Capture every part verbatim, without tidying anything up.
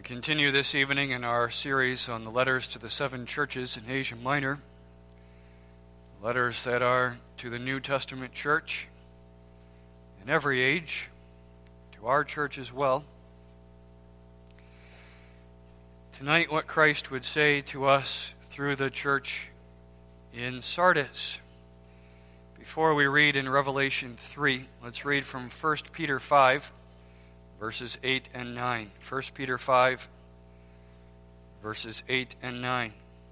continue this evening in our series on the letters to the seven churches in Asia Minor, letters that are to the New Testament church in every age, to our church as well. Tonight, what Christ would say to us through the church in Sardis. Before we read in Revelation three, let's read from First Peter five, verses eight and nine. First Peter five, verses eight and nine.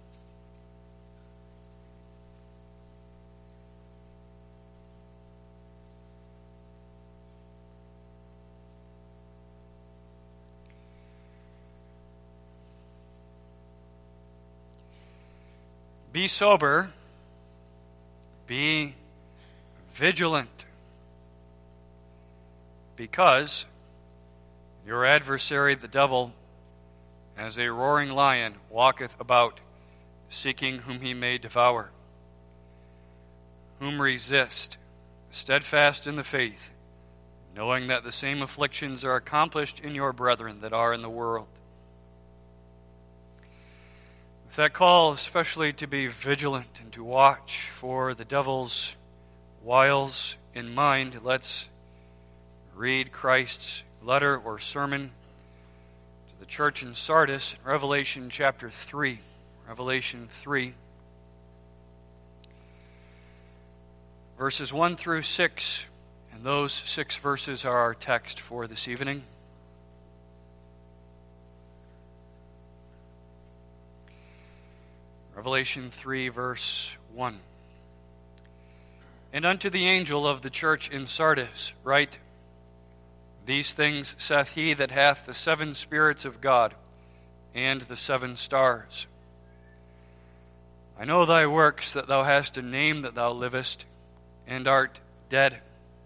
Be sober, be vigilant, because your adversary the devil, as a roaring lion, walketh about, seeking whom he may devour. Whom resist, steadfast in the faith, knowing that the same afflictions are accomplished in your brethren that are in the world. With that call, especially to be vigilant and to watch for the devil's wiles in mind, let's read Christ's letter or sermon to the church in Sardis, Revelation chapter three. Revelation three, verses one through six, and those six verses are our text for this evening. Revelation three, verse one. And unto the angel of the church in Sardis write, These things saith he that hath the seven spirits of God, and the seven stars. I know thy works, that thou hast a name that thou livest, and art dead.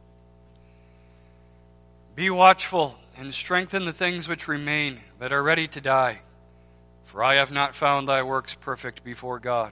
Be watchful, and strengthen the things which remain, that are ready to die. For I have not found thy works perfect before God.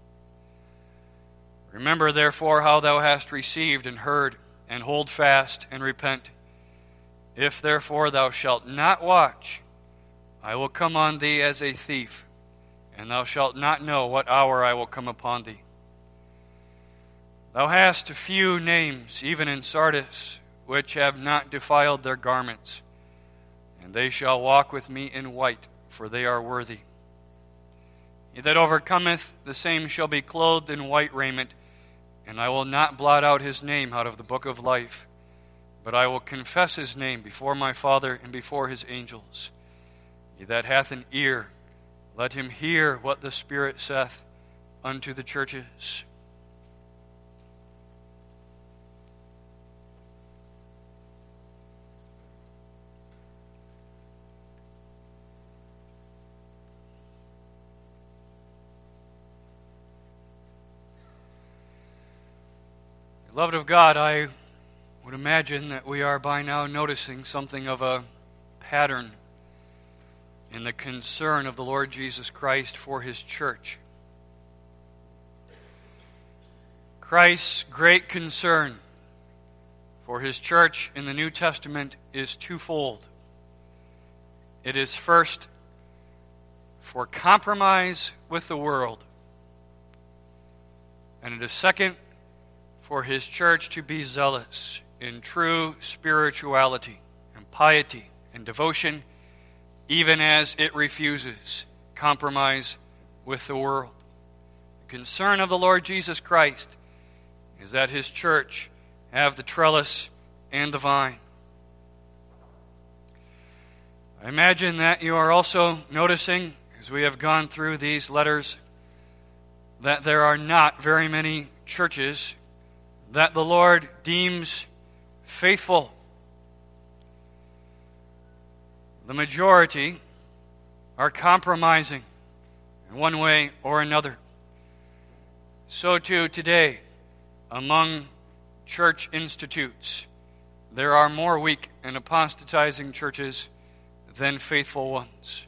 Remember therefore how thou hast received and heard, and hold fast, and repent. If therefore thou shalt not watch, I will come on thee as a thief, and thou shalt not know what hour I will come upon thee. Thou hast a few names, even in Sardis, which have not defiled their garments, and they shall walk with me in white, for they are worthy. He that overcometh, the same shall be clothed in white raiment, and I will not blot out his name out of the book of life, but I will confess his name before my Father and before his angels. He that hath an ear, let him hear what the Spirit saith unto the churches. Beloved of God, I would imagine that we are by now noticing something of a pattern in the concern of the Lord Jesus Christ for his church. Christ's great concern for his church in the New Testament is twofold. It is first for compromise with the world, and it is second for his church to be zealous in true spirituality and piety and devotion, even as it refuses compromise with the world. The concern of the Lord Jesus Christ is that his church have the trellis and the vine. I imagine that you are also noticing, as we have gone through these letters, that there are not very many churches that the Lord deems faithful. The majority are compromising in one way or another. So too today, among church institutes, there are more weak and apostatizing churches than faithful ones.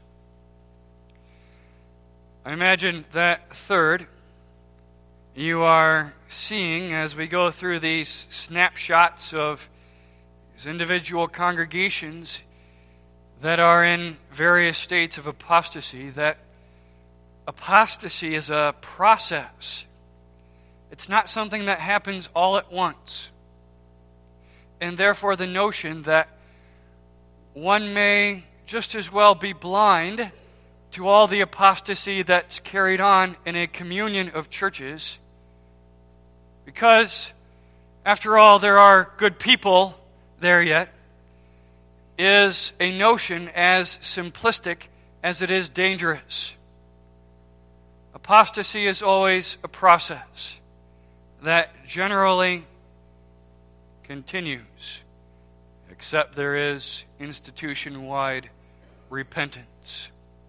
I imagine that third, you are seeing as we go through these snapshots of these individual congregations, that are in various states of apostasy, that apostasy is a process. It's not something that happens all at once. And therefore the notion that one may just as well be blind to all the apostasy that's carried on in a communion of churches, because, after all, there are good people there yet, is a notion as simplistic as it is dangerous. Apostasy is always a process that generally continues, except there is institution-wide repentance.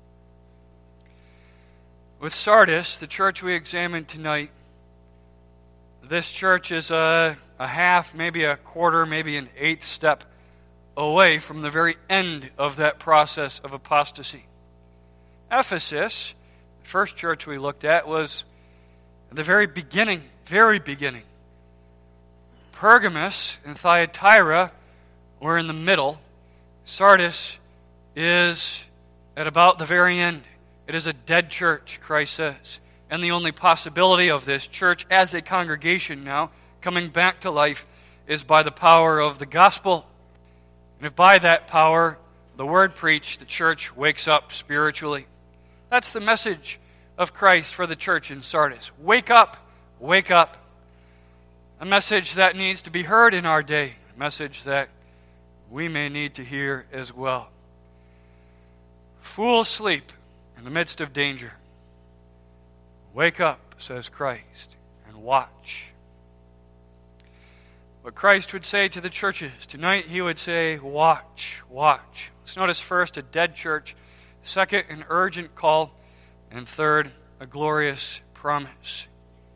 With Sardis, the church we examined tonight, this church is a, a half, maybe a quarter, maybe an eighth step away from the very end of that process of apostasy. Ephesus, the first church we looked at, was at the very beginning, very beginning. Pergamos and Thyatira were in the middle. Sardis is at about the very end. It is a dead church, Christ says. And the only possibility of this church as a congregation now coming back to life is by the power of the gospel. And if by that power, the word preached, the church wakes up spiritually. That's the message of Christ for the church in Sardis. Wake up, wake up. A message that needs to be heard in our day. A message that we may need to hear as well. Fools sleep in the midst of danger. Wake up, says Christ, and watch. What Christ would say to the churches tonight, he would say, watch, watch. Let's notice first a dead church, second an urgent call, and third a glorious promise.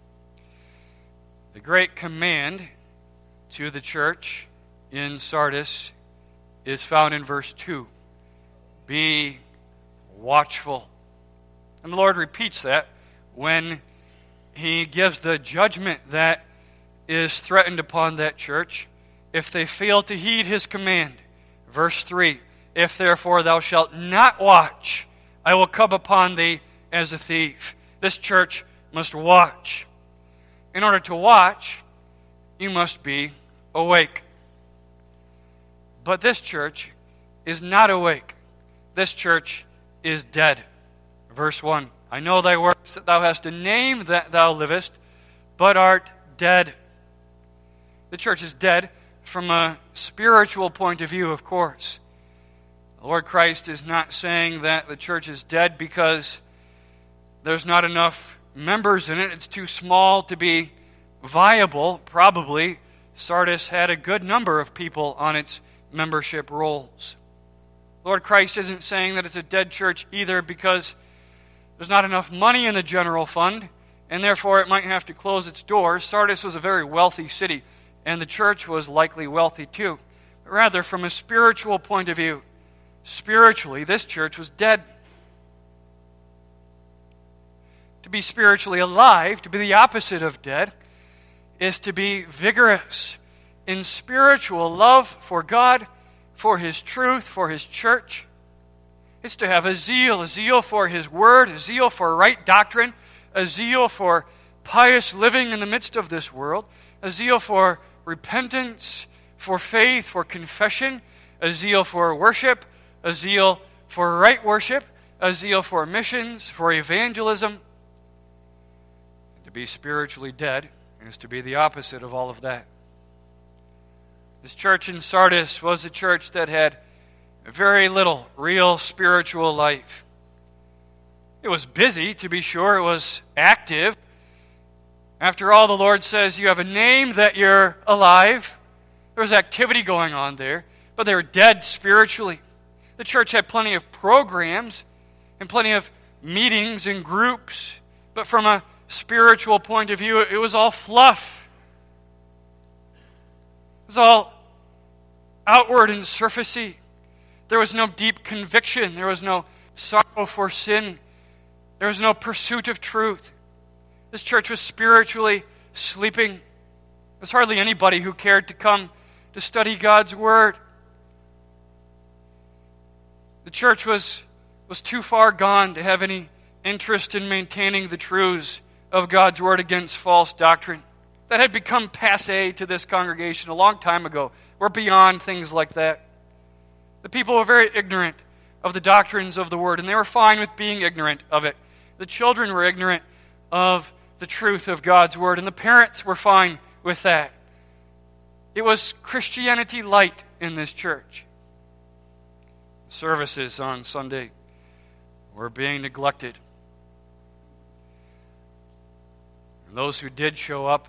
The great command to the church in Sardis is found in verse two. Be watchful. And the Lord repeats that when he gives the judgment that is threatened upon that church if they fail to heed his command. Verse three, if therefore thou shalt not watch, I will come upon thee as a thief. This church must watch. In order to watch, you must be awake. But this church is not awake. This church is dead. Verse one, I know thy works, that thou hast a name that thou livest, but art dead. The church is dead from a spiritual point of view, of course. The Lord Christ is not saying that the church is dead because there's not enough members in it. It's too small to be viable. Probably Sardis had a good number of people on its membership rolls. Lord Christ isn't saying that it's a dead church either because there's not enough money in the general fund, and therefore it might have to close its doors. Sardis was a very wealthy city, and the church was likely wealthy too. But rather, from a spiritual point of view, spiritually, this church was dead. To be spiritually alive, to be the opposite of dead, is to be vigorous in spiritual love for God, for His truth, for His church. It's to have a zeal, a zeal for His word, a zeal for right doctrine, a zeal for pious living in the midst of this world, a zeal for repentance, for faith, for confession, a zeal for worship, a zeal for right worship, a zeal for missions, for evangelism. To be spiritually dead is to be the opposite of all of that. This church in Sardis was a church that had very little real spiritual life. It was busy, to be sure. It was active. After all, the Lord says, you have a name that you're alive. There was activity going on there, but they were dead spiritually. The church had plenty of programs and plenty of meetings and groups, but from a spiritual point of view, it was all fluff. It was all outward and surfacey. There was no deep conviction. There was no sorrow for sin. There was no pursuit of truth. This church was spiritually sleeping. There was hardly anybody who cared to come to study God's Word. The church was, was too far gone to have any interest in maintaining the truths of God's Word against false doctrine. That had become passé to this congregation a long time ago. We're beyond things like that. The people were very ignorant of the doctrines of the Word, and they were fine with being ignorant of it. The children were ignorant of the truth of God's Word, and the parents were fine with that. It was Christianity light in this church. Services on Sunday were being neglected. And those who did show up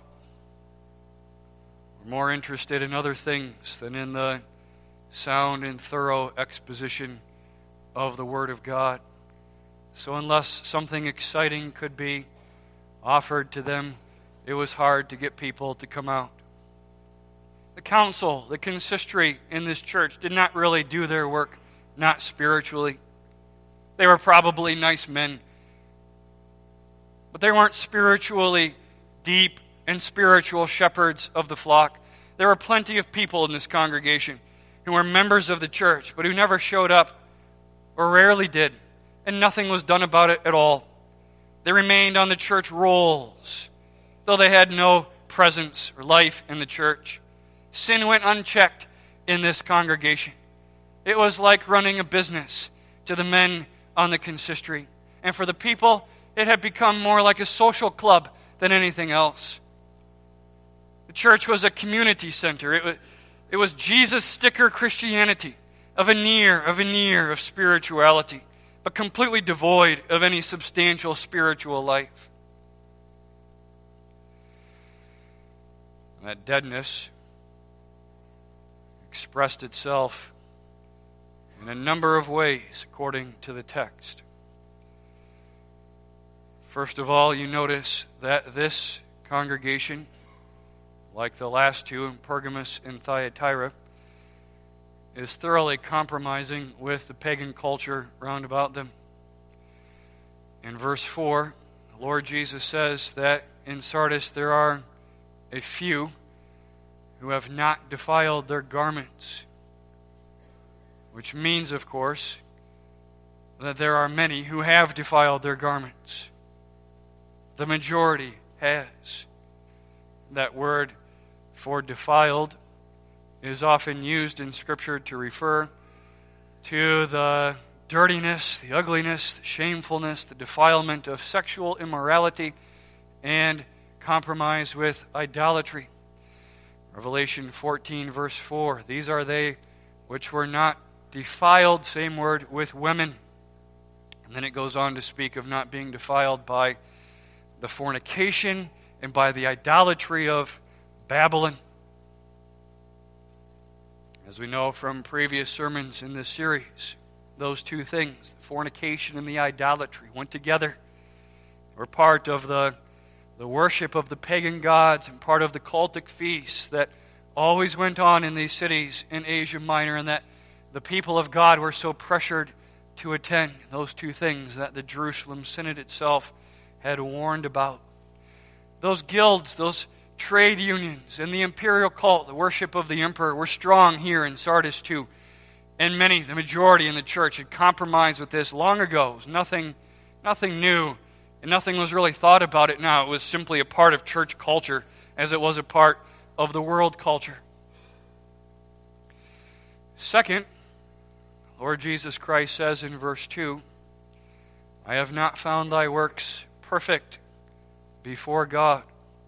were more interested in other things than in the sound and thorough exposition of the Word of God. So unless something exciting could be offered to them, it was hard to get people to come out. The council, the consistory in this church did not really do their work, not spiritually. They were probably nice men, but they weren't spiritually deep and spiritual shepherds of the flock. There were plenty of people in this congregation who were members of the church, but who never showed up, or rarely did, and nothing was done about it at all. They remained on the church rolls, though they had no presence or life in the church. Sin went unchecked in this congregation. It was like running a business to the men on the consistory. And for the people, it had become more like a social club than anything else. The church was a community center. It was, it was Jesus sticker Christianity, a veneer, a veneer of spirituality, but completely devoid of any substantial spiritual life. And that deadness expressed itself in a number of ways according to the text. First of all, you notice that this congregation, like the last two in Pergamos and Thyatira, is thoroughly compromising with the pagan culture round about them. In verse four, the Lord Jesus says that in Sardis there are a few who have not defiled their garments, which means, of course, that there are many who have defiled their garments. The majority has. That word for defiled is often used in Scripture to refer to the dirtiness, the ugliness, the shamefulness, the defilement of sexual immorality and compromise with idolatry. Revelation fourteen, verse four, these are they which were not defiled, same word, with women. And then it goes on to speak of not being defiled by the fornication and by the idolatry of Babylon. As we know from previous sermons in this series, those two things, the fornication and the idolatry, went together. They were part of the, the worship of the pagan gods and part of the cultic feasts that always went on in these cities in Asia Minor, and that the people of God were so pressured to attend. Those two things that the Jerusalem Synod itself had warned about. Those guilds, those trade unions, and the imperial cult, the worship of the emperor, were strong here in Sardis too. And many, the majority in the church, had compromised with this long ago. It was nothing, nothing new, and nothing was really thought about it now. It was simply a part of church culture as it was a part of the world culture. Second, Lord Jesus Christ says in verse two, I have not found thy works perfect before God.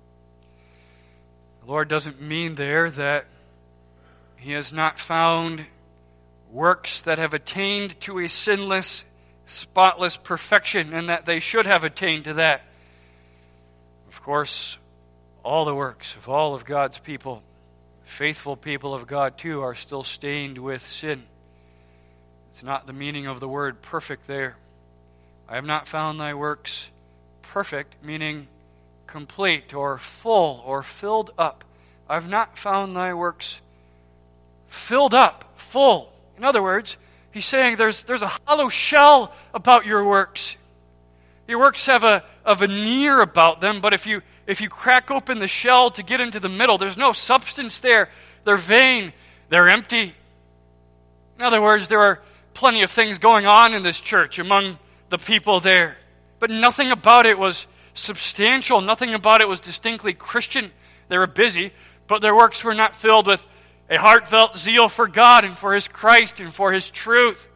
The Lord doesn't mean there that He has not found works that have attained to a sinless, spotless perfection, and that they should have attained to that. Of course, all the works of all of God's people, faithful people of God too, are still stained with sin. It's not the meaning of the word perfect there. I have not found thy works perfect, meaning complete or full or filled up. I've not found thy works filled up, full. In other words, he's saying there's, there's a hollow shell about your works. Your works have a, a veneer about them, but if you if you crack open the shell to get into the middle, there's no substance there. They're vain. They're empty. In other words, there are plenty of things going on in this church among the people there. But nothing about it was substantial. Nothing about it was distinctly Christian. They were busy, but their works were not filled with a heartfelt zeal for God and for His Christ and for His truth,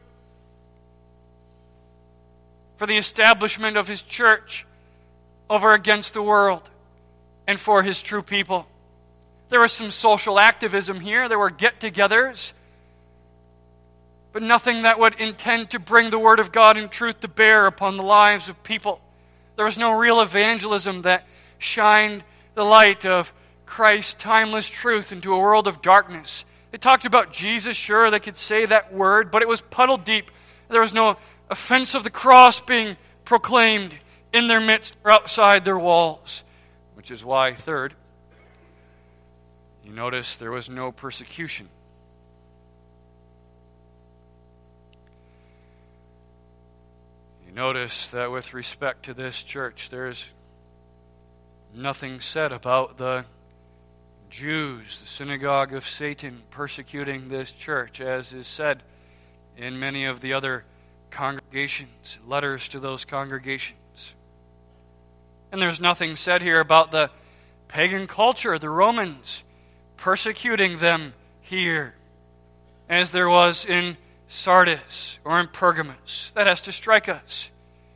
for the establishment of His church over against the world, and for His true people. There was some social activism here. There were get-togethers, but nothing that would intend to bring the Word of God in truth to bear upon the lives of people. There was no real evangelism that shined the light of Christ's timeless truth into a world of darkness. They talked about Jesus, sure, they could say that word, but it was puddle deep. There was no offense of the cross being proclaimed in their midst or outside their walls. Which is why, third, you notice there was no persecution. You notice that with respect to this church, there's nothing said about the Jews, the synagogue of Satan, persecuting this church, as is said in many of the other congregations, letters to those congregations. And there's nothing said here about the pagan culture, the Romans, persecuting them here, as there was in Sardis or in Pergamos. That has to strike us.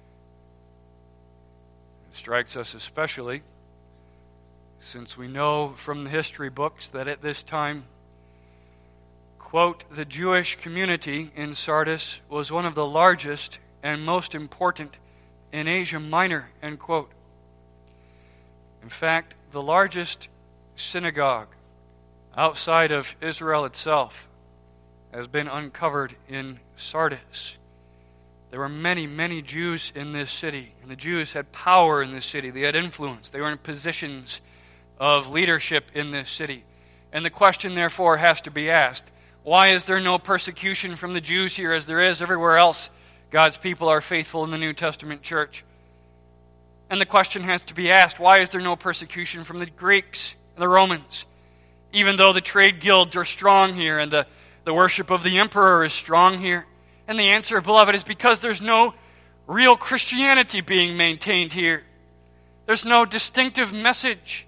It strikes us especially since we know from the history books that at this time, quote, the Jewish community in Sardis was one of the largest and most important in Asia Minor, end quote. In fact, the largest synagogue outside of Israel itself has been uncovered in Sardis. There were many, many Jews in this city, and the Jews had power in this city. They had influence. They were in positions of leadership in this city. And the question, therefore, has to be asked, why is there no persecution from the Jews here as there is everywhere else God's people are faithful in the New Testament church? And the question has to be asked, why is there no persecution from the Greeks and the Romans? Even though the trade guilds are strong here and the, the worship of the emperor is strong here. And the answer, beloved, is because there's no real Christianity being maintained here. There's no distinctive message.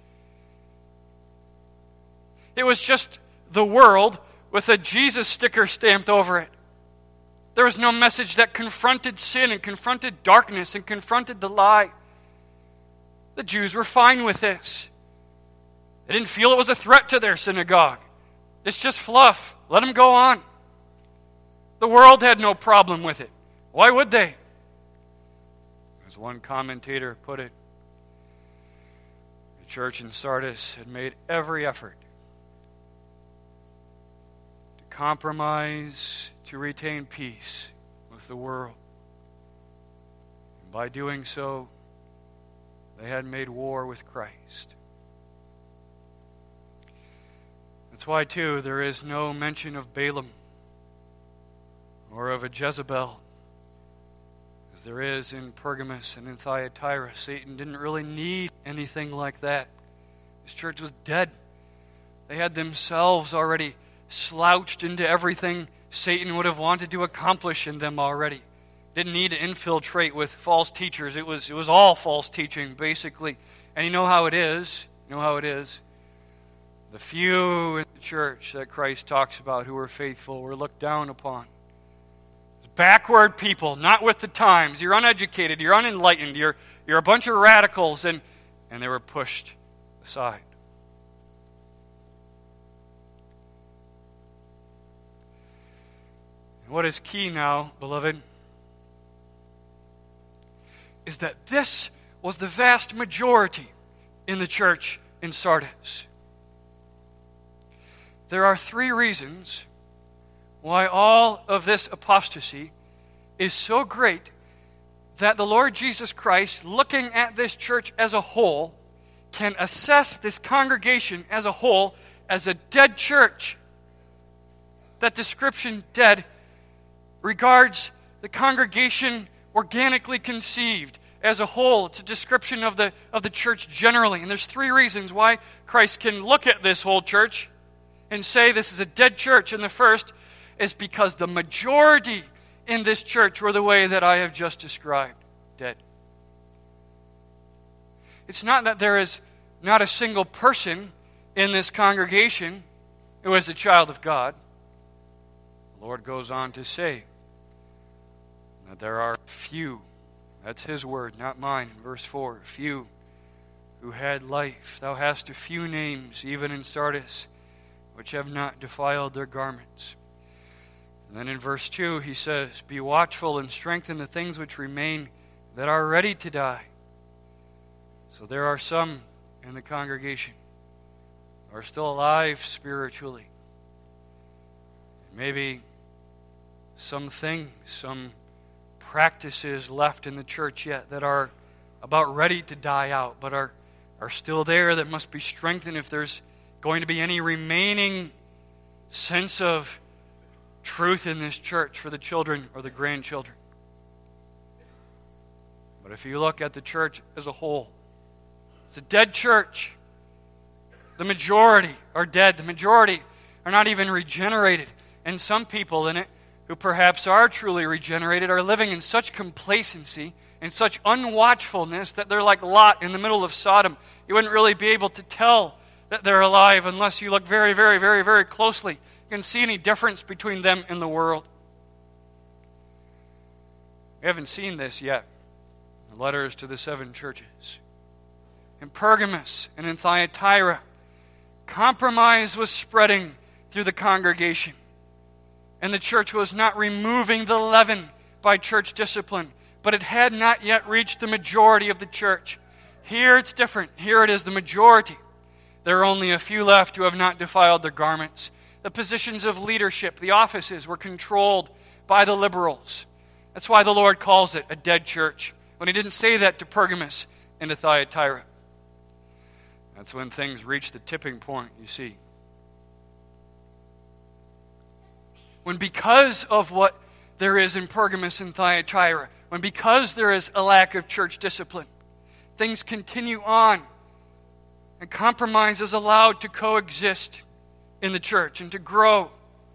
It was just the world with a Jesus sticker stamped over it. There was no message that confronted sin and confronted darkness and confronted the lie. The Jews were fine with this. They didn't feel it was a threat to their synagogue. It's just fluff. Let them go on. The world had no problem with it. Why would they? As one commentator put it, the church in Sardis had made every effort to compromise to retain peace with the world. And by doing so, they had made war with Christ. That's why, too, there is no mention of Balaam or of a Jezebel, as there is in Pergamos and in Thyatira. Satan didn't really need anything like that. This church was dead. They had themselves already slouched into everything Satan would have wanted to accomplish in them already. Didn't need to infiltrate with false teachers. It was it was all false teaching, basically. And you know how it is. You know how it is. The few in the church that Christ talks about who were faithful were looked down upon. Backward people, not with the times. You're uneducated, you're unenlightened, you're you're a bunch of radicals, and, and they were pushed aside. And what is key now, beloved, is that this was the vast majority in the church in Sardis. There are three reasons why all of this apostasy is so great that the Lord Jesus Christ, looking at this church as a whole, can assess this congregation as a whole as a dead church. That description, dead, regards the congregation organically conceived as a whole. It's a description of the, of the church generally. And there's three reasons why Christ can look at this whole church and say this is a dead church. And the first is because the majority in this church were the way that I have just described, dead. It's not that there is not a single person in this congregation who is a child of God. The Lord goes on to say that there are few, that's His word, not mine, in verse four, few who had life. Thou hast a few names, even in Sardis, which have not defiled their garments. And then in verse two he says, Be watchful and strengthen the things which remain that are ready to die. So there are some in the congregation who are still alive spiritually. Maybe some things, some practices left in the church yet that are about ready to die out, but are, are still there, that must be strengthened if there's going to be any remaining sense of truth in this church for the children or the grandchildren. But if you look at the church as a whole, it's a dead church. The majority are dead. The majority are not even regenerated. And some people in it, who perhaps are truly regenerated, are living in such complacency and such unwatchfulness that they're like Lot in the middle of Sodom. You wouldn't really be able to tell that they're alive unless you look very, very, very, very closely. You can see any difference between them and the world. We haven't seen this yet. The letters to the seven churches. In Pergamos and in Thyatira, compromise was spreading through the congregation. And the church was not removing the leaven by church discipline, but it had not yet reached the majority of the church. Here it's different. Here it is the majority. There are only a few left who have not defiled their garments. The positions of leadership, the offices, were controlled by the liberals. That's why the Lord calls it a dead church, when He didn't say that to Pergamos and to Thyatira. That's when things reach the tipping point, you see. When because of what there is in Pergamos and Thyatira, when because there is a lack of church discipline, things continue on, and compromise is allowed to coexist in the church and to grow.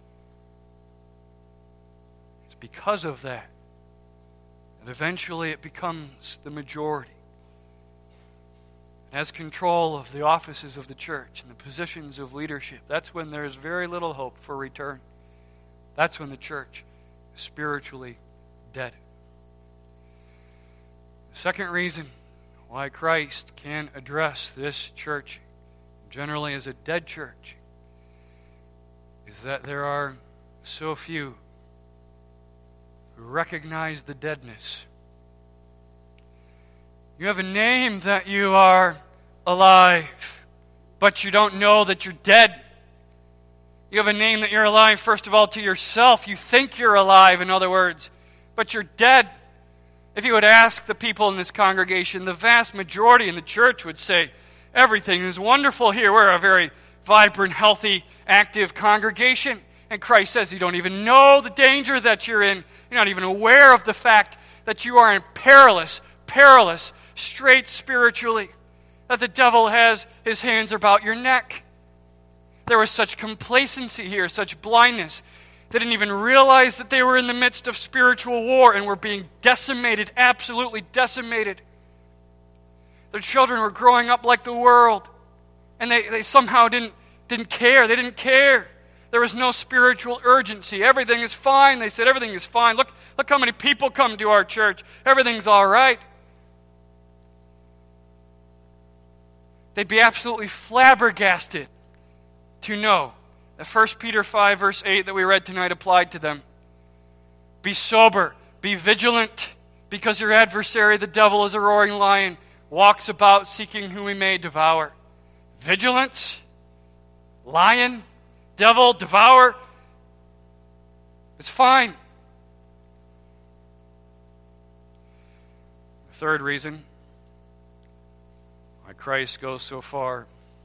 It's because of that that eventually it becomes the majority. It has control of the offices of the church and the positions of leadership. That's when there's very little hope for return. That's when the church is spiritually dead. The second reason why Christ can address this church generally as a dead church is that there are so few who recognize the deadness. You have a name that you are alive, but you don't know that you're dead. You have a name that you're alive, first of all, to yourself. You think you're alive, in other words, but you're dead. If you would ask the people in this congregation, the vast majority in the church would say, everything is wonderful here. We're a very vibrant, healthy, active congregation. And Christ says you don't even know the danger that you're in. You're not even aware of the fact that you are in perilous, perilous straits spiritually. That the devil has his hands about your neck. There was such complacency here, such blindness. They didn't even realize that they were in the midst of spiritual war and were being decimated, absolutely decimated. Their children were growing up like the world. And they, they somehow didn't, didn't care. They didn't care. There was no spiritual urgency. Everything is fine. They said, everything is fine. Look, look how many people come to our church. Everything's all right. They'd be absolutely flabbergasted to know that First Peter five, verse eight that we read tonight applied to them. Be sober, be vigilant, because your adversary, the devil, is a roaring lion, walks about seeking whom he may devour. Vigilance? Lion? Devil? Devour? It's fine. The third reason why Christ goes so far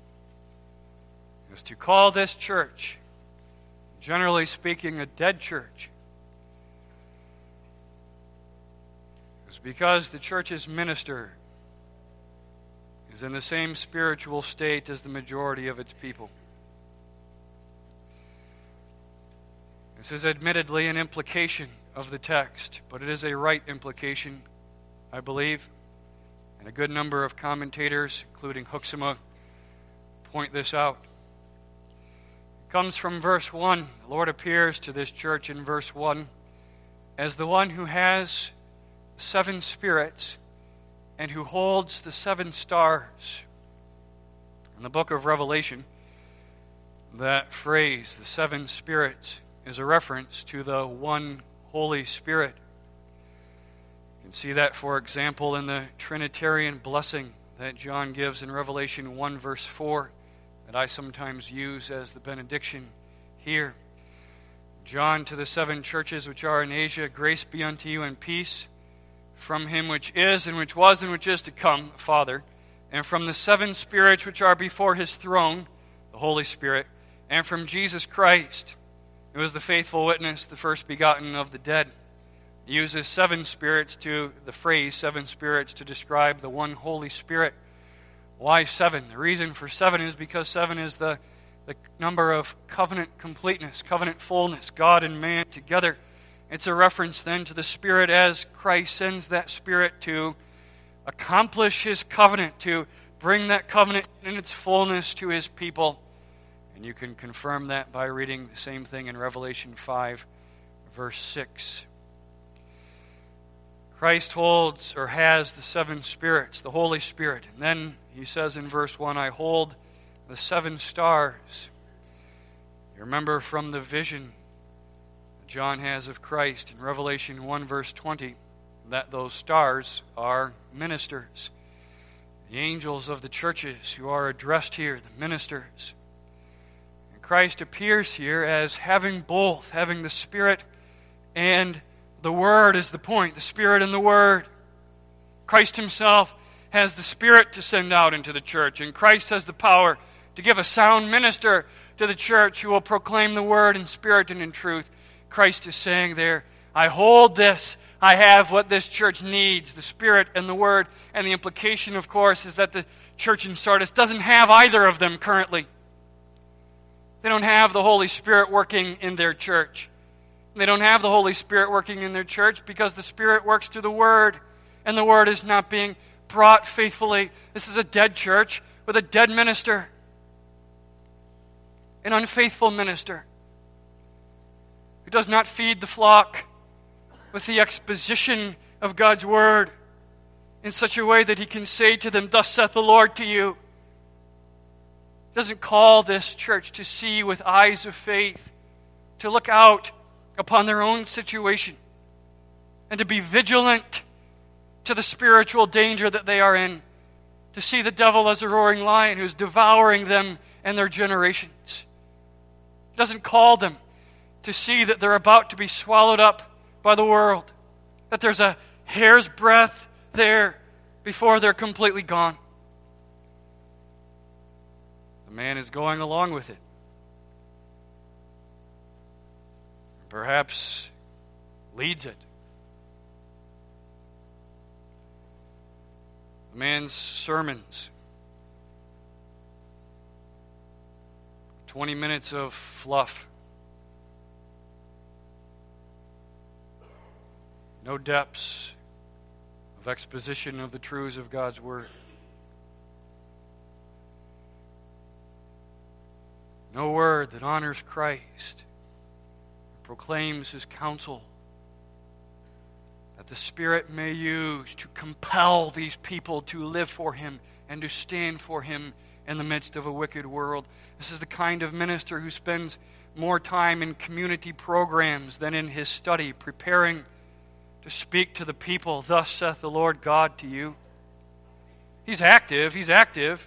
is to call this church, generally speaking, a dead church. It's because the church's minister is in the same spiritual state as the majority of its people. This is admittedly an implication of the text, but it is a right implication, I believe. And a good number of commentators, including Hoeksema, point this out. It comes from verse one. The Lord appears to this church in verse one as the one who has seven spirits and who holds the seven stars. In the book of Revelation, that phrase, the seven spirits, is a reference to the one Holy Spirit. You can see that, for example, in the Trinitarian blessing that John gives in Revelation one, verse four, that I sometimes use as the benediction here. John, to the seven churches which are in Asia, grace be unto you and peace from him which is, and which was, and which is to come, Father, and from the seven spirits which are before his throne, the Holy Spirit, and from Jesus Christ, who is the faithful witness, the first begotten of the dead. He uses seven spirits to, the phrase seven spirits, to describe the one Holy Spirit. Why seven? The reason for seven is because seven is the, the number of covenant completeness, covenant fullness, God and man together. It's a reference then to the Spirit as Christ sends that Spirit to accomplish his covenant, to bring that covenant in its fullness to his people. And you can confirm that by reading the same thing in Revelation five, verse six. Christ holds or has the seven spirits, the Holy Spirit. And then he says in verse one, I hold the seven stars. You remember from the vision John has of Christ in Revelation one, verse twenty, that those stars are ministers. The angels of the churches who are addressed here, the ministers. And Christ appears here as having both, having the Spirit and the Word is the point, the Spirit and the Word. Christ himself has the Spirit to send out into the church, and Christ has the power to give a sound minister to the church who will proclaim the Word in spirit and in truth. Christ is saying there, I hold this. I have what this church needs, the Spirit and the Word. And the implication, of course, is that the church in Sardis doesn't have either of them currently. They don't have the Holy Spirit working in their church. They don't have the Holy Spirit working in their church because the Spirit works through the Word, and the Word is not being brought faithfully. This is a dead church with a dead minister, an unfaithful minister who does not feed the flock with the exposition of God's Word in such a way that he can say to them, thus saith the Lord to you. He doesn't call this church to see with eyes of faith, to look out upon their own situation, and to be vigilant to the spiritual danger that they are in, to see the devil as a roaring lion who's devouring them and their generations. He doesn't call them to see that they're about to be swallowed up by the world, that there's a hair's breadth there before they're completely gone. The man is going along with it. Perhaps leads it. The man's sermons, twenty minutes of fluff, no depths of exposition of the truths of God's Word. No word that honors Christ, proclaims his counsel, that the Spirit may use to compel these people to live for him and to stand for him in the midst of a wicked world. This is the kind of minister who spends more time in community programs than in his study, preparing to speak to the people, thus saith the Lord God to you. He's active, he's active.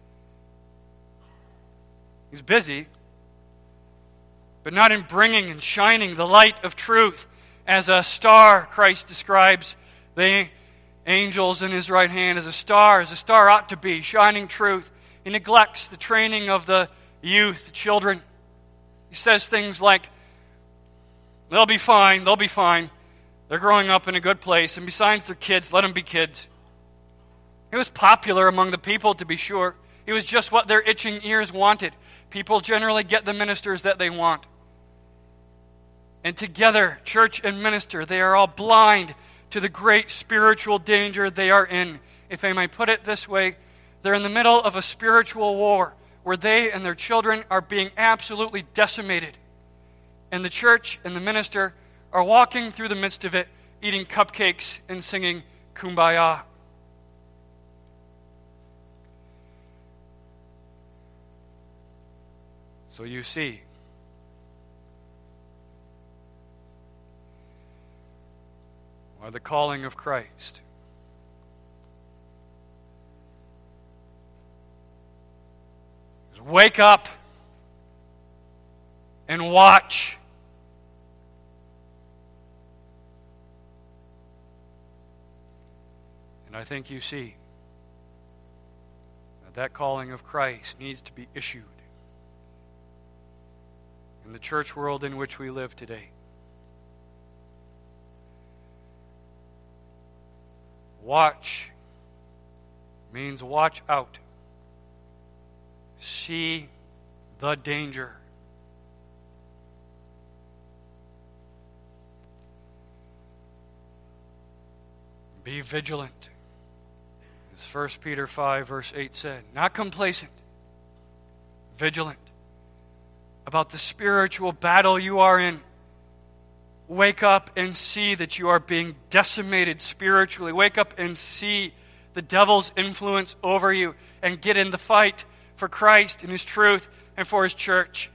He's busy, but not in bringing and shining the light of truth. As a star, Christ describes the angels in his right hand as a star, as a star ought to be, shining truth. He neglects the training of the youth, the children. He says things like, they'll be fine, they'll be fine. They're growing up in a good place, and besides, they're kids, let them be kids. He was popular among the people, to be sure. He was just what their itching ears wanted. People generally get the ministers that they want. And together, church and minister, they are all blind to the great spiritual danger they are in. If I may put it this way, they're in the middle of a spiritual war where they and their children are being absolutely decimated. And the church and the minister are walking through the midst of it, eating cupcakes and singing Kumbaya. So you see, why the calling of Christ is wake up and watch. And I think you see that that calling of Christ needs to be issued in the church world in which we live today. Watch means watch out. See the danger. Be vigilant. As First Peter five verse eight said, not complacent, vigilant about the spiritual battle you are in. Wake up and see that you are being decimated spiritually. Wake up and see the devil's influence over you and get in the fight for Christ and His truth and for His church.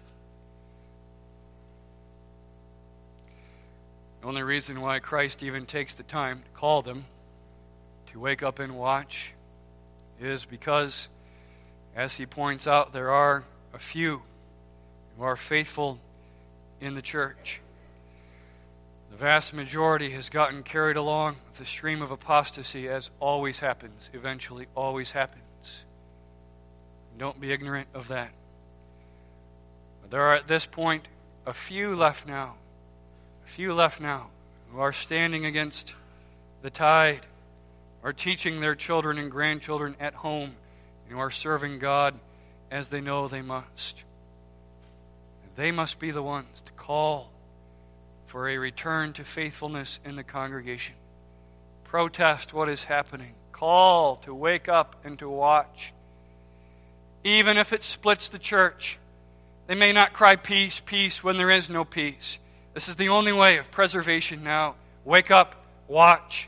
The only reason why Christ even takes the time to call them to wake up and watch is because, as He points out, there are a few who are faithful in the church. The vast majority has gotten carried along with the stream of apostasy, as always happens, eventually always happens. Don't be ignorant of that. But there are at this point a few left now, a few left now who are standing against the tide, are teaching their children and grandchildren at home, and who are serving God as they know they must. And they must be the ones to call for a return to faithfulness in the congregation. Protest what is happening. Call to wake up and to watch. Even if it splits the church, they may not cry peace, peace when there is no peace. This is the only way of preservation now. Wake up, watch.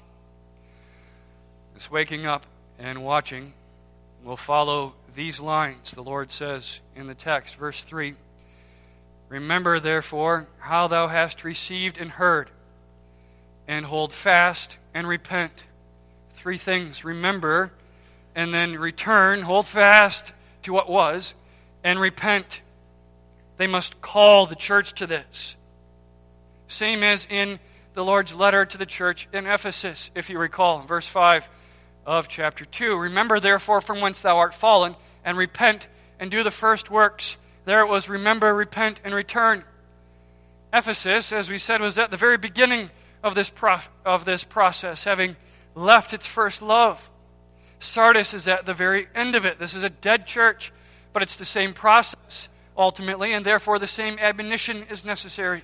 This waking up and watching will follow these lines. The Lord says in the text, verse three, remember, therefore, how thou hast received and heard, and hold fast and repent. Three things. Remember, and then return, hold fast to what was, and repent. They must call the church to this. Same as in the Lord's letter to the church in Ephesus, if you recall, in verse five of chapter two. Remember, therefore, from whence thou art fallen, and repent, and do the first works. There it was, remember, repent, and return. Ephesus, as we said, was at the very beginning of this prof- of this process, having left its first love. Sardis is at the very end of it. This is a dead church, but it's the same process, ultimately, and therefore the same admonition is necessary.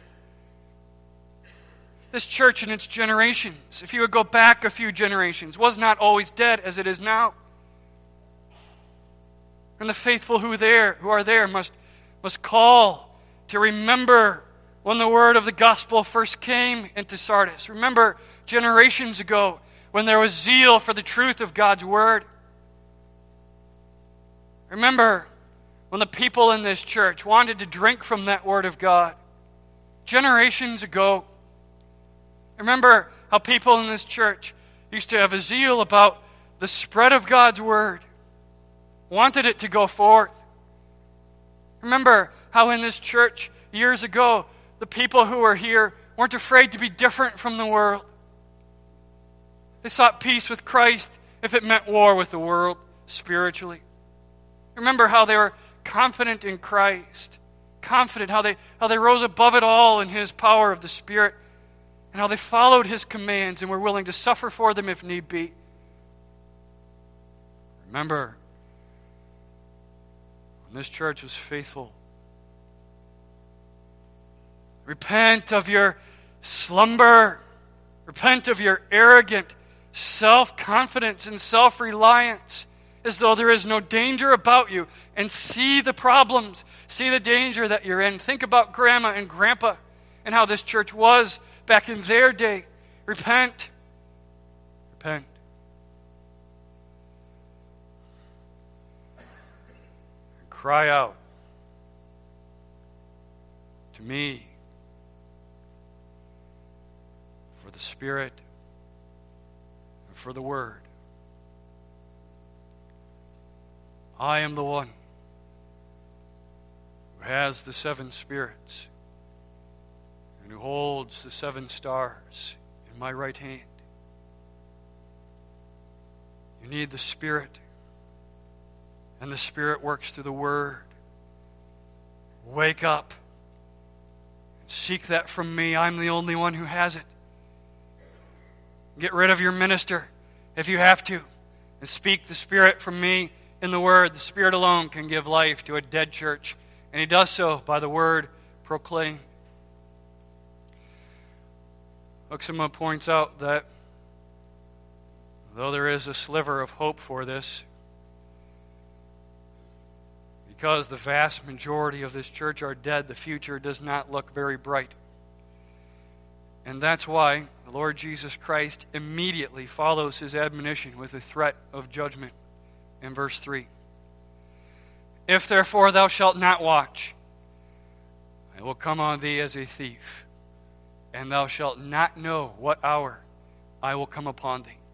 This church in its generations, if you would go back a few generations, was not always dead as it is now. And the faithful who there who are there must must call to remember when the word of the gospel first came into Sardis. Remember generations ago when there was zeal for the truth of God's word. Remember when the people in this church wanted to drink from that word of God. Generations ago. Remember how people in this church used to have a zeal about the spread of God's word. Wanted it to go forth. Remember how in this church years ago, the people who were here weren't afraid to be different from the world. They sought peace with Christ if it meant war with the world spiritually. Remember how they were confident in Christ. Confident how they, how they rose above it all in His power of the Spirit. And how they followed His commands and were willing to suffer for them if need be. Remember, when this church was faithful, Repent of your slumber. Repent of your arrogant self-confidence and self-reliance, as though there is no danger about you, and see the problems, see the danger that you're in. Think about Grandma and Grandpa and how this church was back in their day. Repent. Repent. And cry out to me for the Spirit and for the Word. I am the one who has the seven spirits and who holds the seven stars in my right hand. You need the Spirit, and the Spirit works through the Word. Wake up and seek that from me. I'm the only one who has it. Get rid of your minister if you have to, and speak the Spirit from me in the Word. The Spirit alone can give life to a dead church, and He does so by the Word proclaimed. Huxima points out that though there is a sliver of hope for this, because the vast majority of this church are dead, the future does not look very bright. And that's why the Lord Jesus Christ immediately follows His admonition with a threat of judgment in verse three. If therefore thou shalt not watch, I will come on thee as a thief, and thou shalt not know what hour I will come upon thee.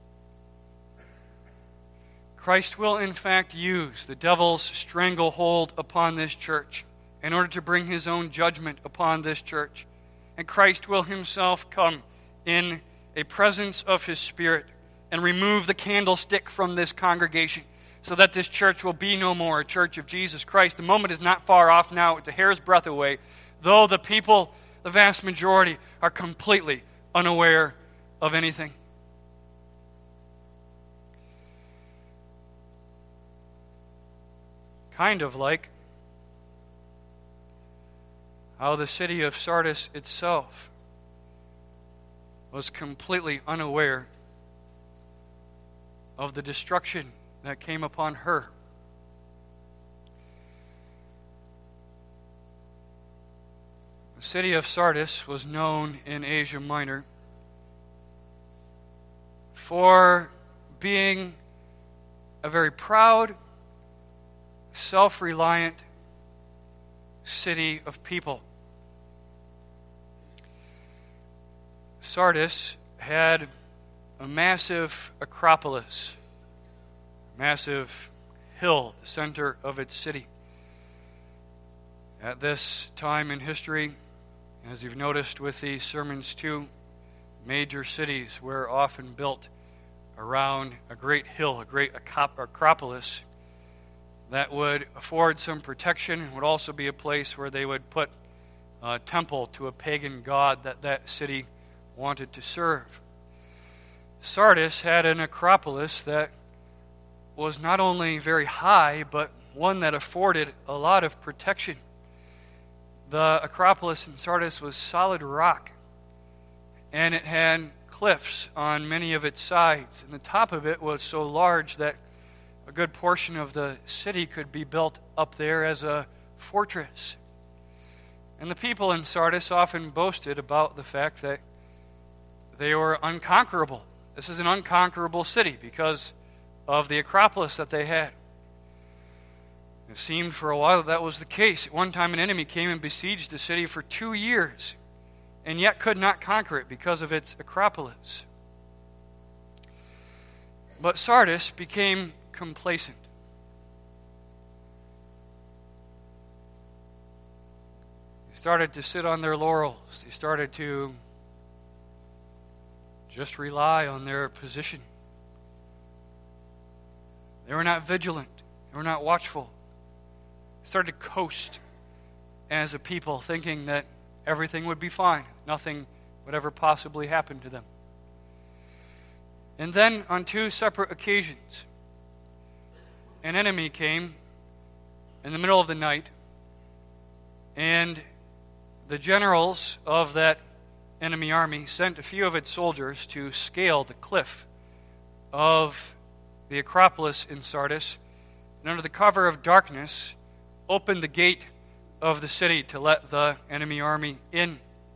Christ will in fact use the devil's stranglehold upon this church in order to bring His own judgment upon this church. And Christ will Himself come in a presence of His Spirit and remove the candlestick from this congregation so that this church will be no more a church of Jesus Christ. The moment is not far off now. It's a hair's breadth away, though the people, the vast majority, are completely unaware of anything. Kind of like how the city of Sardis itself was completely unaware of the destruction that came upon her. The city of Sardis was known in Asia Minor for being a very proud, self-reliant city of people. Sardis had a massive acropolis, massive hill, the center of its city. At this time in history, as you've noticed with these sermons too, major cities were often built around a great hill, a great acropolis that would afford some protection and would also be a place where they would put a temple to a pagan god that that city wanted to serve. Sardis had an acropolis that was not only very high, but one that afforded a lot of protection. The acropolis in Sardis was solid rock, and it had cliffs on many of its sides, and the top of it was so large that a good portion of the city could be built up there as a fortress. And the people in Sardis often boasted about the fact that they were unconquerable. This is an unconquerable city because of the acropolis that they had. It seemed for a while that that was the case. At one time, an enemy came and besieged the city for two years and yet could not conquer it because of its acropolis. But Sardis became complacent. They started to sit on their laurels. They started to just rely on their position. They were not vigilant. They were not watchful. They started to coast as a people, thinking that everything would be fine. Nothing would ever possibly happen to them. And then, on two separate occasions, an enemy came in the middle of the night, and the generals of that enemy army sent a few of its soldiers to scale the cliff of the Acropolis in Sardis, and under the cover of darkness, opened the gate of the city to let the enemy army in.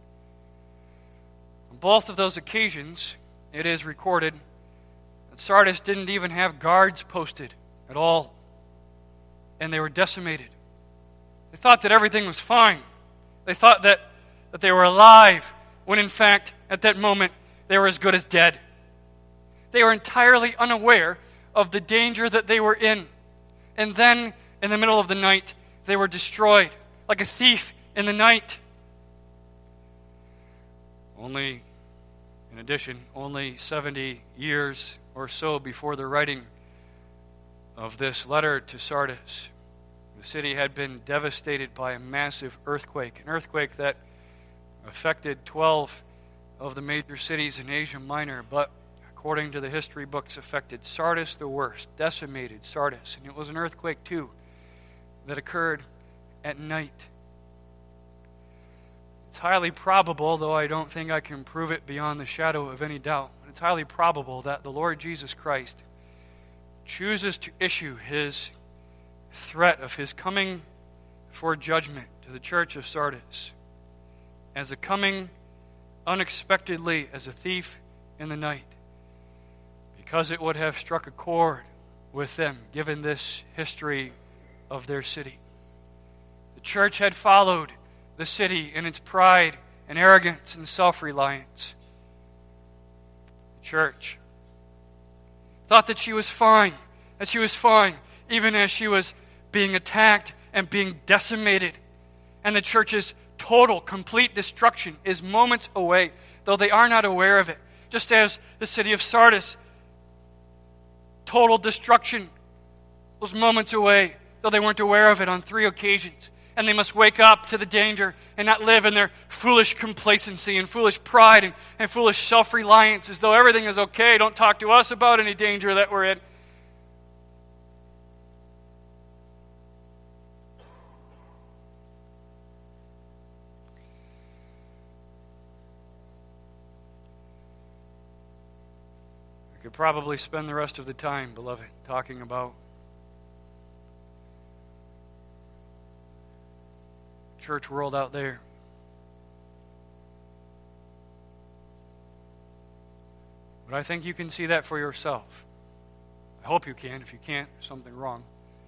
On both of those occasions, it is recorded that Sardis didn't even have guards posted at all, and they were decimated. They thought that everything was fine. They thought that, that they were alive, when in fact, at that moment, they were as good as dead. They were entirely unaware of the danger that they were in. And then, in the middle of the night, they were destroyed, like a thief in the night. Only, in addition, only seventy years or so before the writing of this letter to Sardis, the city had been devastated by a massive earthquake, an earthquake that affected twelve of the major cities in Asia Minor, but according to the history books, affected Sardis the worst, decimated Sardis. And it was an earthquake, too, that occurred at night. It's highly probable, though I don't think I can prove it beyond the shadow of any doubt, but it's highly probable that the Lord Jesus Christ chooses to issue his threat of his coming for judgment to the church of Sardis as a coming unexpectedly as a thief in the night, because it would have struck a chord with them, given this history of their city. The church had followed the city in its pride and arrogance and self-reliance. The church thought that she was fine, that she was fine, even as she was being attacked and being decimated. And the church's total, complete destruction is moments away, though they are not aware of it. Just as the city of Sardis, total destruction was moments away, though they weren't aware of it on three occasions. And they must wake up to the danger and not live in their foolish complacency and foolish pride and, and foolish self-reliance as though everything is okay. Don't talk to us about any danger that we're in. I could probably spend the rest of the time, beloved, talking about church world out there. But I think you can see that for yourself. I hope you can. If you can't, there's something wrong.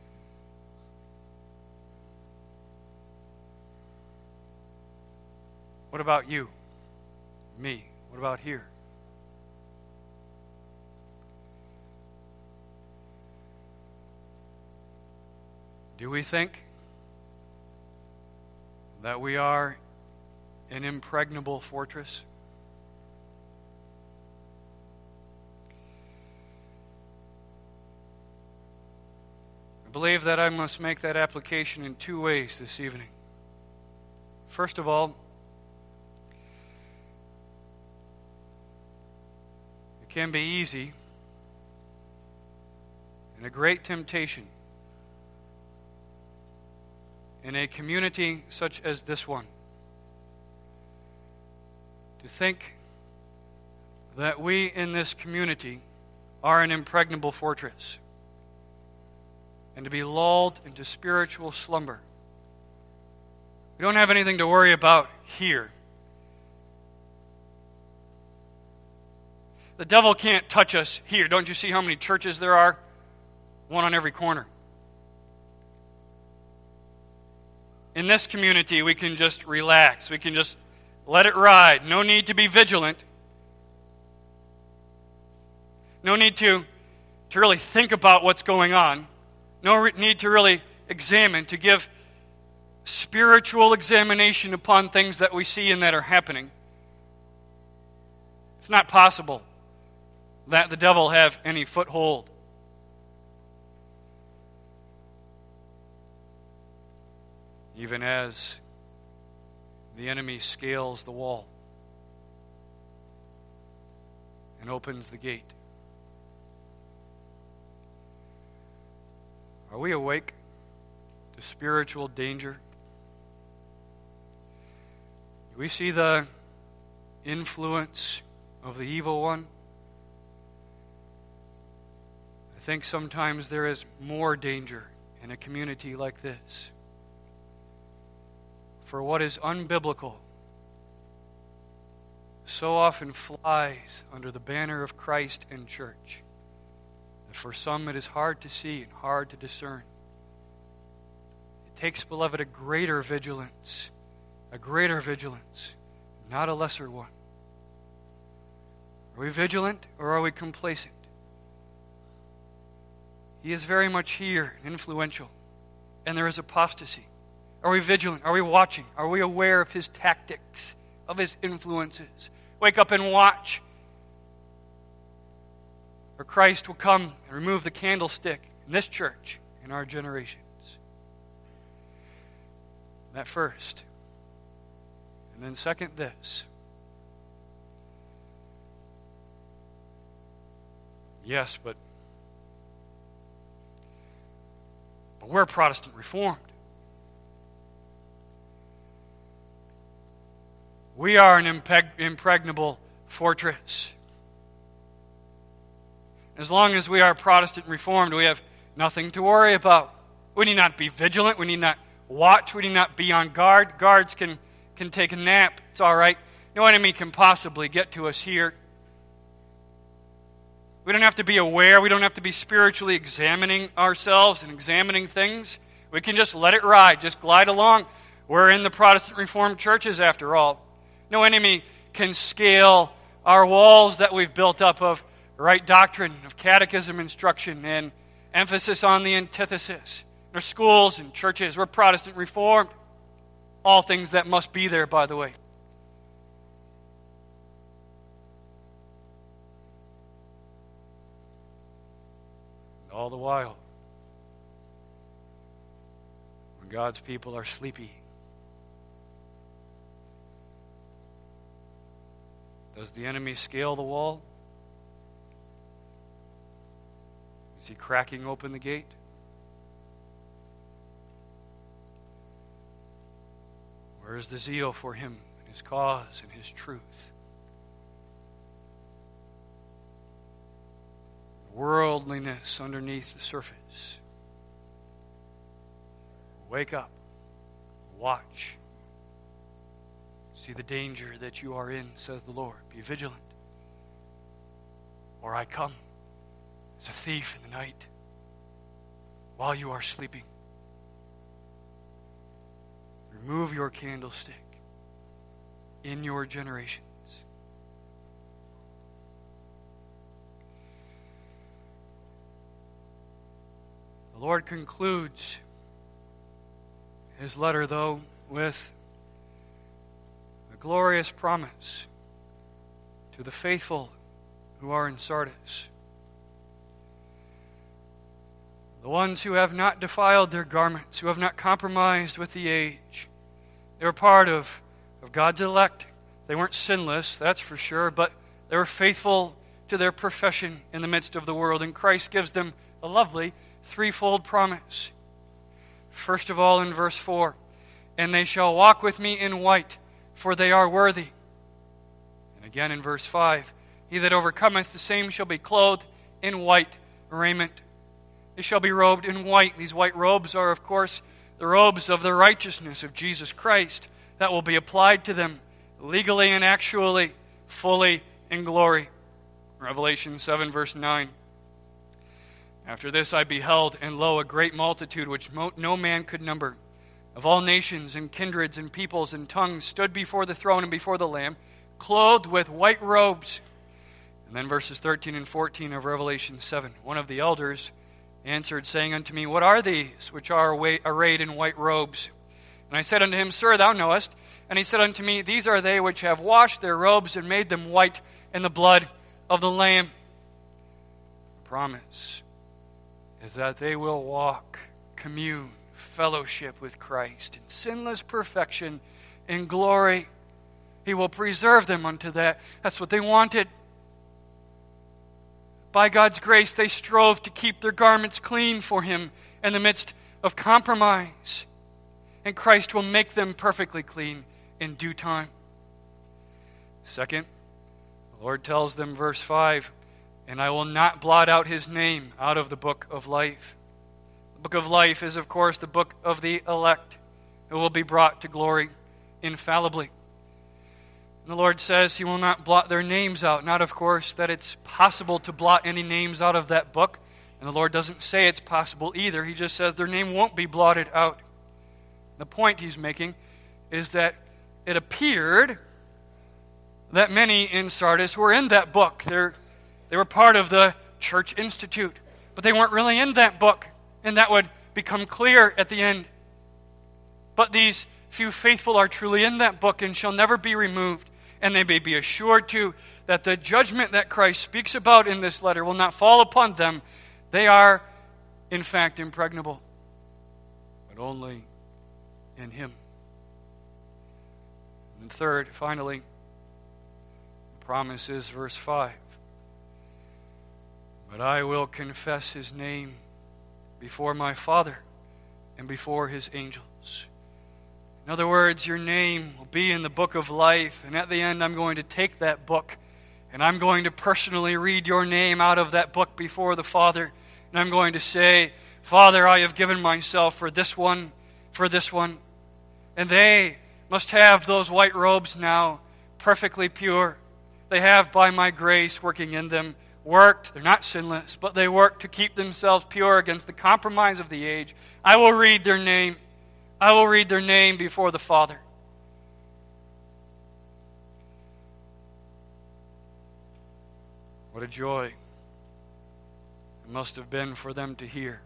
What about you? Me? What about here? Do we think that we are an impregnable fortress? I believe that I must make that application in two ways this evening. First of all, it can be easy and a great temptation in a community such as this one to think that we in this community are an impregnable fortress and to be lulled into spiritual slumber. We don't have anything to worry about here. The devil can't touch us here. Don't you see how many churches there are? One on every corner. In this community, we can just relax. We can just let it ride. No need to be vigilant. No need to, to really think about what's going on. No re- need to really examine, to give spiritual examination upon things that we see and that are happening. It's not possible that the devil have any foothold. Even as the enemy scales the wall and opens the gate. Are we awake to spiritual danger? Do we see the influence of the evil one? I think sometimes there is more danger in a community like this. For what is unbiblical so often flies under the banner of Christ and church, that for some it is hard to see and hard to discern. It takes, beloved, a greater vigilance, a greater vigilance, not a lesser one. Are we vigilant or are we complacent? He is very much here and influential, and there is apostasy. Are we vigilant? Are we watching? Are we aware of his tactics, of his influences? Wake up and watch, or Christ will come and remove the candlestick in this church in our generations. That first. And then second, this. Yes, but, but we're Protestant Reformed. We are an impeg- impregnable fortress. As long as we are Protestant Reformed, we have nothing to worry about. We need not be vigilant. We need not watch. We need not be on guard. Guards can, can take a nap. It's all right. No enemy can possibly get to us here. We don't have to be aware. We don't have to be spiritually examining ourselves and examining things. We can just let it ride, just glide along. We're in the Protestant Reformed churches after all. No enemy can scale our walls that we've built up of right doctrine, of catechism instruction, and emphasis on the antithesis. Our schools and churches, we're Protestant Reformed. All things that must be there, by the way. All the while, when God's people are sleepy, does the enemy scale the wall? Is he cracking open the gate? Where is the zeal for him and his cause and his truth? Worldliness underneath the surface. Wake up. Watch. See the danger that you are in, says the Lord. Be vigilant. Or I come as a thief in the night while you are sleeping. Remove your candlestick in your generations. The Lord concludes his letter, though, with a glorious promise to the faithful who are in Sardis. The ones who have not defiled their garments, who have not compromised with the age. They were part of, of God's elect. They weren't sinless, that's for sure, but they were faithful to their profession in the midst of the world. And Christ gives them a lovely threefold promise. First of all, in verse four, and they shall walk with me in white, for they are worthy. And again in verse five, he that overcometh, the same shall be clothed in white raiment. They shall be robed in white. These white robes are, of course, the robes of the righteousness of Jesus Christ that will be applied to them legally and actually, fully in glory. Revelation seven, verse nine. After this I beheld, and lo, a great multitude which mo- no man could number, of all nations and kindreds and peoples and tongues, stood before the throne and before the Lamb, clothed with white robes. And then verses thirteen and fourteen of Revelation seven. One of the elders answered, saying unto me, what are these which are arrayed in white robes? And I said unto him, Sir, thou knowest. And he said unto me, These are they which have washed their robes and made them white in the blood of the Lamb. The promise is that they will walk, commune, fellowship with Christ in sinless perfection, in glory. He will preserve them unto that. That's what they wanted. By God's grace, they strove to keep their garments clean for Him in the midst of compromise. And Christ will make them perfectly clean in due time. Second, the Lord tells them, verse five, and I will not blot out his name out of the book of life. The book of life is, of course, the book of the elect who will be brought to glory infallibly. And the Lord says he will not blot their names out. Not, of course, that it's possible to blot any names out of that book. And the Lord doesn't say it's possible either. He just says their name won't be blotted out. The point he's making is that it appeared that many in Sardis were in that book. They're, they were part of the church institute, but they weren't really in that book, and that would become clear at the end. But these few faithful are truly in that book and shall never be removed, and they may be assured too that the judgment that Christ speaks about in this letter will not fall upon them. They are, in fact, impregnable, but only in him. And third, finally, the promise is verse five. But I will confess his name before my Father and before his angels. In other words, your name will be in the book of life, and at the end I'm going to take that book, and I'm going to personally read your name out of that book before the Father, and I'm going to say, Father, I have given myself for this one, for this one. And they must have those white robes now, perfectly pure. They have, by my grace working in them, worked. They're not sinless, but they work to keep themselves pure against the compromise of the age. I will read their name. I will read their name before the Father. What a joy it must have been for them to hear.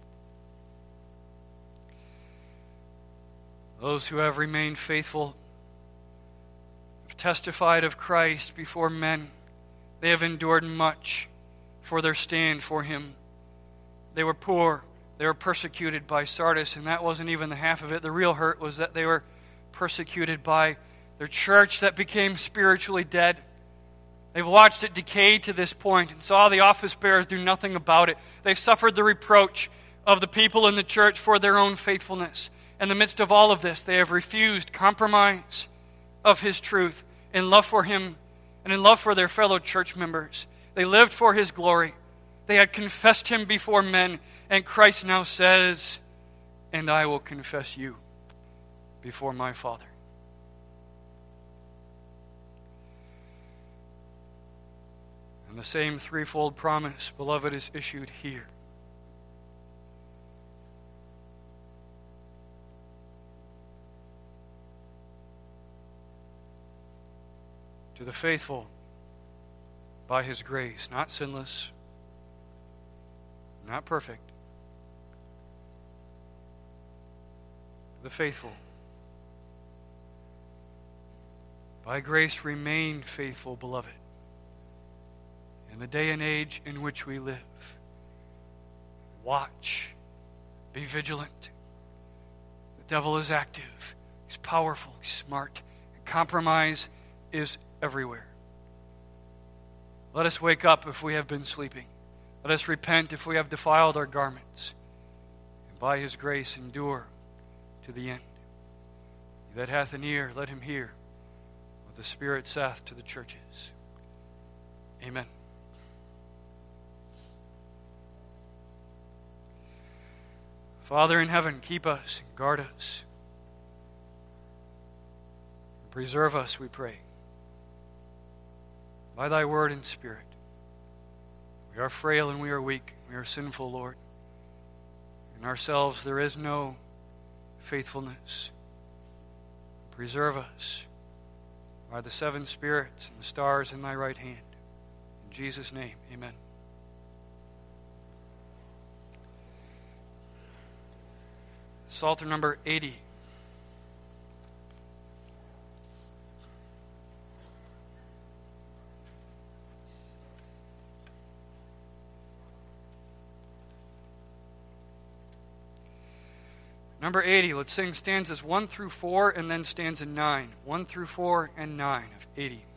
Those who have remained faithful have testified of Christ before men. They have endured much for their stand for him. They were poor. They were persecuted by Sardis, and that wasn't even the half of it. The real hurt was that they were persecuted by their church that became spiritually dead. They've watched it decay to this point and saw the office bearers do nothing about it. They've suffered the reproach of the people in the church for their own faithfulness. In the midst of all of this, they have refused compromise of his truth in love for him and in love for their fellow church members. They lived for his glory. They had confessed him before men, and Christ now says, and I will confess you before my Father. And the same threefold promise, beloved, is issued here. To the faithful, by his grace, not sinless, not perfect. To the faithful, by grace remain faithful, beloved, in the day and age in which we live. Watch, be vigilant. The devil is active, he's powerful, he's smart, and compromise is everywhere. Let us wake up if we have been sleeping. Let us repent if we have defiled our garments. And by his grace endure to the end. He that hath an ear, let him hear what the Spirit saith to the churches. Amen. Father in heaven, keep us and guard us. And preserve us, we pray, by thy word and Spirit. We are frail and we are weak. We are sinful, Lord. In ourselves there is no faithfulness. Preserve us by the seven spirits and the stars in thy right hand. In Jesus' name, amen. Psalter number eighty. Number eighty, let's sing stanzas one through four and then stanza nine. one through four and nine of eighty.